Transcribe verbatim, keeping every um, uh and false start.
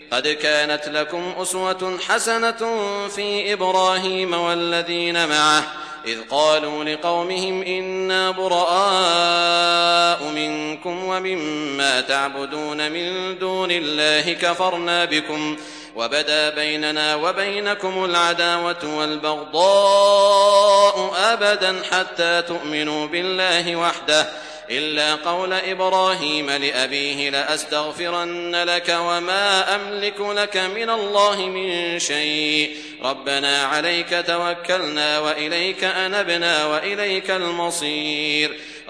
قد كانت لكم أسوة حسنة في إبراهيم والذين معه إذ قالوا لقومهم إنا براء منكم ومما تعبدون من دون الله كفرنا بكم وبدا بيننا وبينكم العداوة والبغضاء أبدا حتى تؤمنوا بالله وحده إلا قول إبراهيم لأبيه لأستغفرن لك وما أملك لك من الله من شيء ربنا عليك توكلنا وإليك أنبنا وإليك المصير